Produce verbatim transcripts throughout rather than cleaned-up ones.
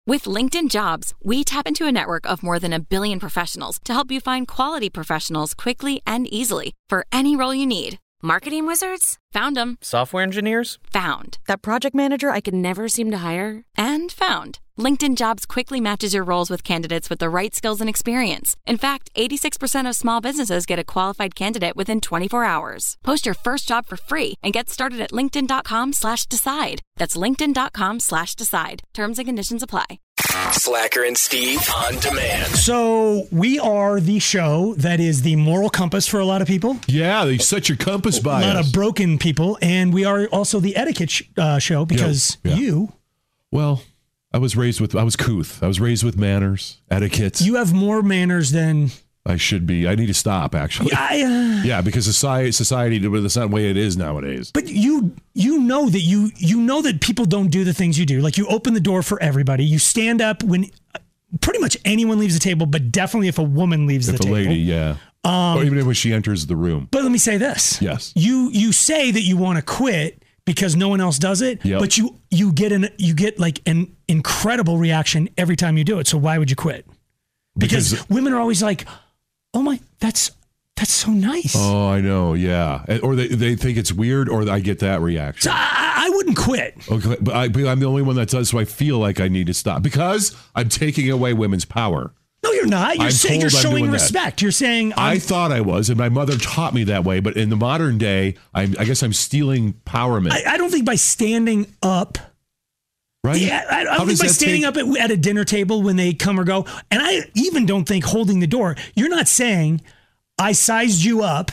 With LinkedIn Jobs, we tap into a network of more than a billion professionals to help you find quality professionals quickly and easily for any role you need. Marketing wizards? Found them. Software engineers? Found. That project manager I could never seem to hire? And found. LinkedIn Jobs quickly matches your roles with candidates with the right skills and experience. In fact, eighty-six percent of small businesses get a qualified candidate within twenty-four hours. Post your first job for free and get started at linkedin.com slash decide. That's linkedin.com slash decide. Terms and conditions apply. Slacker and Steve on demand. So we are the show that is the moral compass for a lot of people. Yeah, they set your compass by A lot us. of broken people. And we are also the etiquette sh- uh, show because Yeah, yeah. you... Well, I was raised with, I was couth. I was raised with manners, etiquette. You have more manners than... I should be. I need to stop, actually. I, uh, yeah, because society, society, that's not the way it is nowadays. But you you know that you you know that people don't do the things you do. Like you open the door for everybody. You stand up when pretty much anyone leaves the table, but definitely if a woman leaves If the a table. lady, yeah. Um, or even when she enters the room. But let me say this. Yes. You you say that you want to quit because no one else does it, Yep. but you you get an you get like an incredible reaction every time you do it. So why would you quit? Because, because women are always like, "Oh my, that's that's so nice." Oh, I know, yeah. And- Or they, they think it's weird, or I get that reaction. So I, I wouldn't quit. Okay, but, I, but I'm the only one that does, so I feel like I need to stop because I'm taking away women's power. No, you're not. You're I'm saying you're told I'm showing doing that. respect. You're saying I'm, I thought I was, and my mother taught me that way. But in the modern day, I'm, I guess I'm stealing empowerment. I, I don't think by standing up. Right? Yeah, I, I How don't think does by that standing take- up at, at a dinner table when they come or go. And I even don't think holding the door. You're not saying I sized you up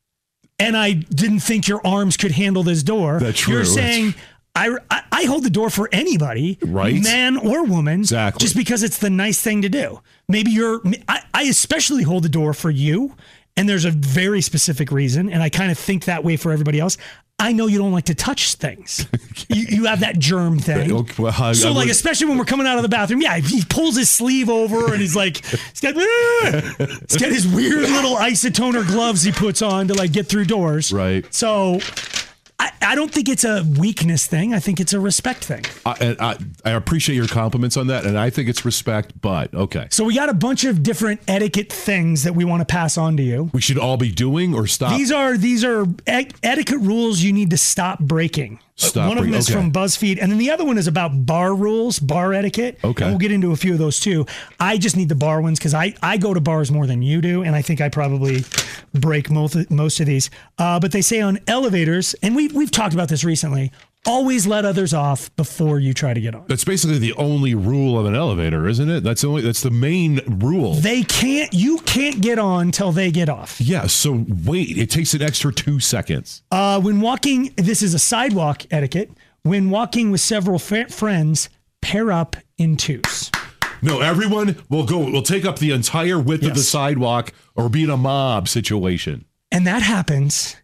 and I didn't think your arms could handle this door. That's true. You're saying I, I, I hold the door for anybody, Right. man or woman, Exactly. just because it's the nice thing to do. Maybe you're, I, I especially hold the door for you. And there's a very specific reason. And I kind of think that way for everybody else. I know you don't like to touch things. you, you have that germ thing. Okay, well, I- so I like, would- especially when we're coming out of the bathroom, yeah, he pulls his sleeve over and he's like, he's got, he's got his weird little isotoner gloves he puts on to like get through doors. Right. So I, I don't think it's a weakness thing. I think it's a respect thing. I, and I, I appreciate your compliments on that, and I think it's respect, but okay. So we got a bunch of different etiquette things that we want to pass on to you. We should all be doing or stop. These are these are et- etiquette rules you need to stop breaking. Stop one of them breaking, is okay. from BuzzFeed, and then the other one is about bar rules, bar etiquette. Okay. And we'll get into a few of those too. I just need the bar ones because I, I go to bars more than you do, and I think I probably break most most of these. Uh, but they say on elevators, and we we've talked about this recently. Always let others off before you try to get on. That's basically the only rule of an elevator, isn't it? That's the only. That's the main rule. They can't. You can't get on till they get off. Yeah. So wait, it takes an extra two seconds. Uh, when walking, this is a sidewalk etiquette. When walking with several f- friends, pair up in twos. No, everyone will go. Will take up the entire width of the Yes. sidewalk, or be in a mob situation. And that happens.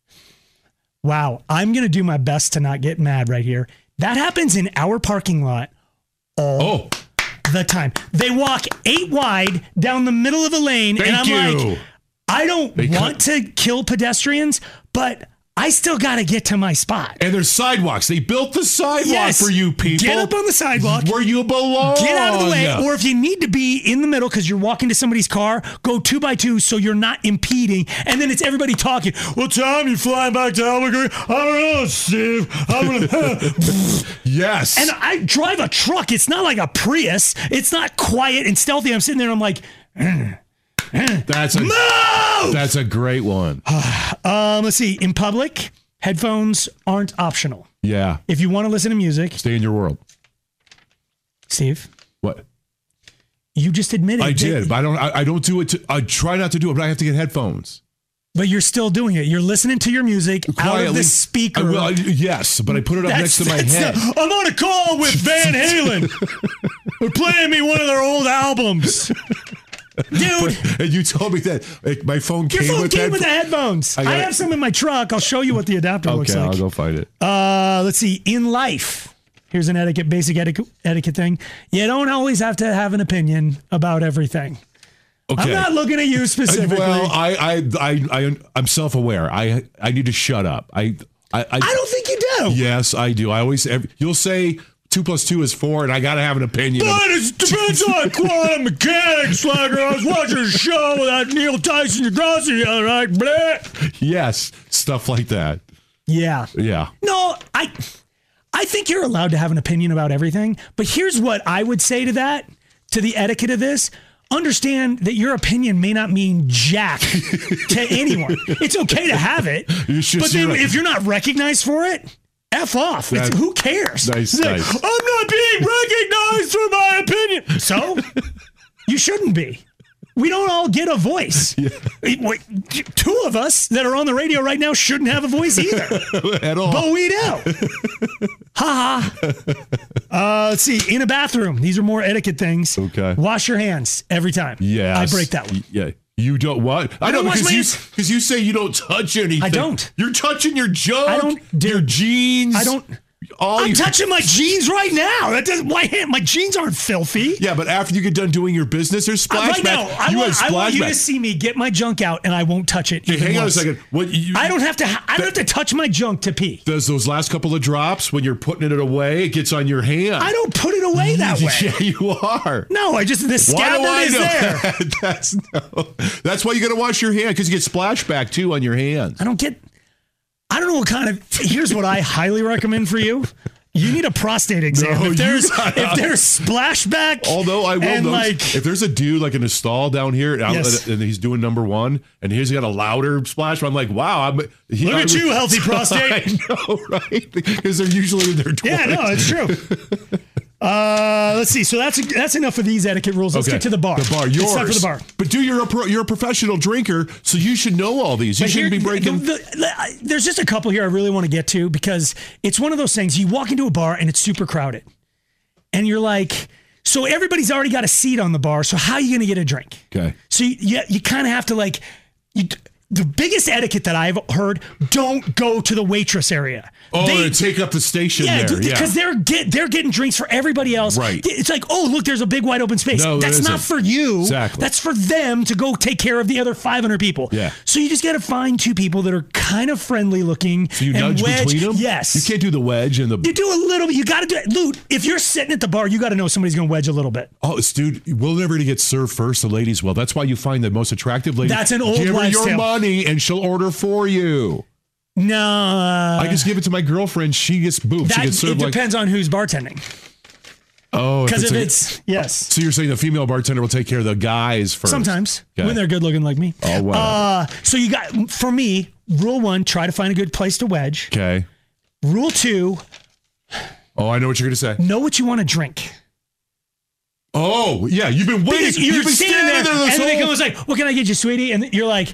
Wow, I'm going to do my best to not get mad right here. That happens in our parking lot all Oh, the time. They walk eight wide down the middle of the lane, Thank and I'm you. like, I don't They want cut- to kill pedestrians, but I still got to get to my spot. and there's sidewalks. They built the sidewalk Yes. for you people. Get up on the sidewalk. where you belong. Get out of the way, or if you need to be in the middle because you're walking to somebody's car, go two by two so you're not impeding. And then it's everybody talking. What time you flying back to Albuquerque? I don't know, Steve. I'm gonna. Yes. And I drive a truck. It's not like a Prius. It's not quiet and stealthy. I'm sitting there and I'm like, that's a move! that's a great one. Um, let's see. In public, headphones aren't optional. Yeah. If you want to listen to music, Stay in your world. Steve, What? you just admitted I that- did, but I don't. I, I don't do it. To, I try not to do it, but I have to get headphones. but you're still doing it. You're listening to your music out of Quietly. the speaker. I will, I- yes, but I put it up next to my that's head. the- I'm on a call with Van Halen. They're playing me one of their old albums. Dude, And you told me that like, my phone your came phone with came head- with the headphones. I I, got it. have some in my truck. I'll show you what the adapter looks Okay, like. I'll go find it. Uh, let's see. In life, here's an etiquette, basic etiquette, etiquette thing. You don't always have to have an opinion about everything. Okay. I'm not looking at you specifically. Well, I, I, I, I, I'm self-aware. I, I need to shut up. I, I, I, I don't think you do. Yes, I do. I always. Every, you'll say, two plus two is four, and I got to have an opinion. But it depends on quantum mechanics, Slacker. I was watching a show with that Neil Tyson DeGrasse the other night. Bleh. Yes, stuff like that. Yeah. Yeah. No, I I think you're allowed to have an opinion about everything. But here's what I would say to that, to the etiquette of this. Understand that your opinion may not mean jack to anyone. It's okay to have it. You should but then right. if you're not recognized for it, F off. It's, who cares? Nice, It's like, nice. I'm not being recognized for my opinion. So you shouldn't be. We don't all get a voice. Yeah. Wait, two of us that are on the radio right now shouldn't have a voice either. At all. But we do. Ha ha. Uh, let's see. In a bathroom. These are more etiquette things. Okay. Wash your hands every time. Yes. I break that one. Yeah. You don't what? I, I know don't wash because my you hands. because you say you don't touch anything. I don't. You're touching your junk. I don't- your dude, jeans. I don't. All I'm your, touching my jeans right now. That doesn't. My hand. My jeans aren't filthy. Yeah, but after you get done doing your business, there's Uh, splashback. right now, I you want, have I want you splashback. to see me get my junk out, and I won't touch it. Hey, even hang on a once. second. What you, I don't have to. I don't have to touch my junk to pee. Does those last couple of drops when you're putting it away, it gets on your hand? I don't put it away that way. Yeah, you are. No, I just the Why scabbard do I is know there. that? That's no. That's why you got to wash your hand because you get splashback too on your hands. I don't get. I don't know what kind of. Here's what I highly recommend for you. You need a prostate exam. No, if there's you gotta- if there's splashback. Although I will and note, like if there's a dude like in a stall down here out- Yes. and he's doing number one and he's got a louder splash, I'm like, wow. I'm, he, Look I at was- you, healthy prostate. I know, right? Because they're usually in their twenties. Yeah, no, it's true. Uh, let's see. So that's that's enough of these etiquette rules. Let's Okay. get to the bar. The bar, yours. It's time for the bar. But do you're a pro, you're a professional drinker, so you should know all these. You But shouldn't here- be breaking. the- the- the- there's just a couple here I really want to get to because it's one of those things. You walk into a bar and it's super crowded, and you're like, so everybody's already got a seat on the bar. So how are you going to get a drink? Okay. So you you, you kind of have to like. You, the biggest etiquette that I've heard: don't go to the waitress area. Oh, They- and take up the station Yeah, there. because yeah. they're get they're getting drinks for everybody else. Right. It's like, oh, look, there's a big wide open space. No, there That's not isn't. for you. Exactly. That's for them to go take care of the other five hundred people. Yeah. So you just got to find two people that are kind of friendly looking. So you and nudge wedge. between them? Yes. You can't do the wedge and the. You do a little bit. You got to do it. Luke, if you're sitting at the bar, you got to know somebody's going to wedge a little bit. Oh, it's, dude, we'll never get served first. The ladies will. That's why you find the most attractive lady. That's an old Give her wives' your tale. money and she'll order for you. No. I just give it to my girlfriend. She gets boom. that, She gets it served like. depends on who's bartending. Oh, Because if a- it's, yes. So you're saying the female bartender will take care of the guys first? Sometimes Okay. when they're good looking like me. Oh, wow. Uh, so you got, for me, rule one, try to find a good place to wedge. Okay. Rule two, Oh, I know what you're going to say. know what you want to drink. Oh, yeah. You've been waiting. Because you're You've been standing, standing there, there this and then it whole- goes like, what can I get you, sweetie? And you're like,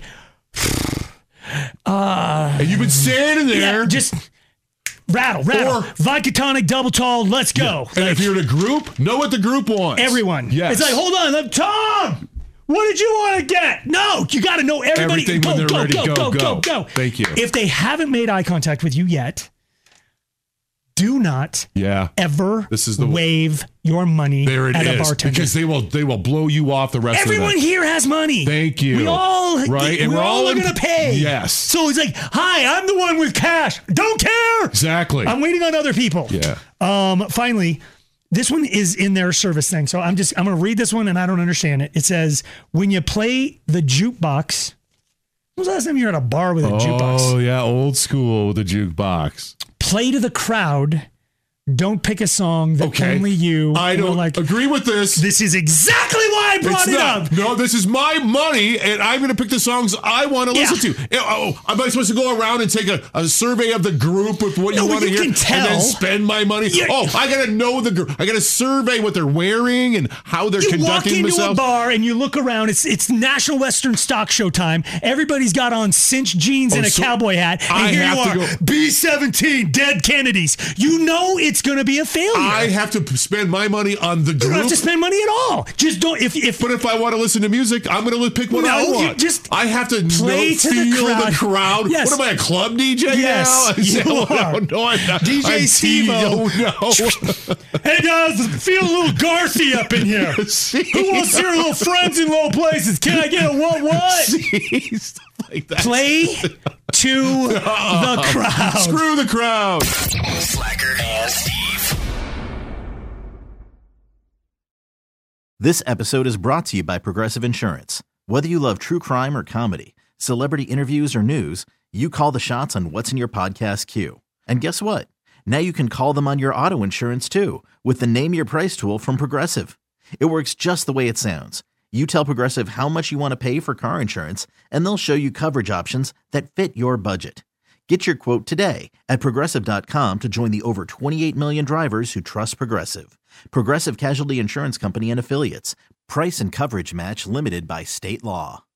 And you've been standing there. yeah, just rattle, rattle. Or- Vodka tonic, double tall, let's go. And Like, if you're in a group, know what the group wants. everyone. Yes. It's like, hold on, let- Tom, what did you want to get? No, you got to know everybody. Everything go, when they're go, ready. go, Go, go, go, go. go. Thank you. If they haven't made eye contact with you yet, do not Yeah. ever This is the- wave your money There it at is. a bartender. Because they will they will blow you off the rest Everyone of the night. here has money. Thank you. We all Right, and we're, we're all all in- going to pay. Yes. So it's like, hi, I'm the one with cash. Don't care. Exactly. I'm waiting on other people. Yeah. Um. Finally, this one is in their service thing. So I'm just I'm going to read this one and I don't understand it. It says when you play the jukebox. When was the last time you were at a bar with a Oh, jukebox? yeah. Old school with the jukebox. Play to the crowd. Don't pick a song that Okay. only you. I will don't like. agree with this. This is exactly why I brought It's it not. up. No, this is my money, and I'm going to pick the songs I want to Yeah. listen to. Oh, am I supposed to go around and take a, a survey of the group with what No, you want to you hear, can and tell. then spend my money? You're- Oh, I got to know the group. I got to survey what they're wearing and how they're You walk conducting into themselves. a bar and you look around. It's it's National Western Stock Show time. Everybody's got on cinched jeans Oh, and a so cowboy hat, and I here you have to are, go- B seventeen, dead Kennedys. You know it's going to be a failure. I have to p- spend my money on the you don't have group. to spend money at all. Just don't. If if But if I want to listen to music, I'm going to pick what No, I you want. just I have to play know, to the feel the crowd. crowd. Yes. What am I, a club D J Yes, now? you no, are. no, no, I'm not. D J I'm Steve-O. T- oh, no. hey guys, feel a little Garthy up in here. See? Who wants your little friends in low places? Can I get a what what? See? Stuff like that. Play to the crowd. Screw the crowd. Slacker and Steve. This episode is brought to you by Progressive Insurance. Whether you love true crime or comedy, celebrity interviews or news, you call the shots on what's in your podcast queue. And guess what? Now you can call them on your auto insurance too with the Name Your Price tool from Progressive. It works just the way it sounds. You tell Progressive how much you want to pay for car insurance, and they'll show you coverage options that fit your budget. Get your quote today at Progressive dot com to join the over twenty-eight million drivers who trust Progressive. Progressive Casualty Insurance Company and Affiliates. Price and coverage match limited by state law.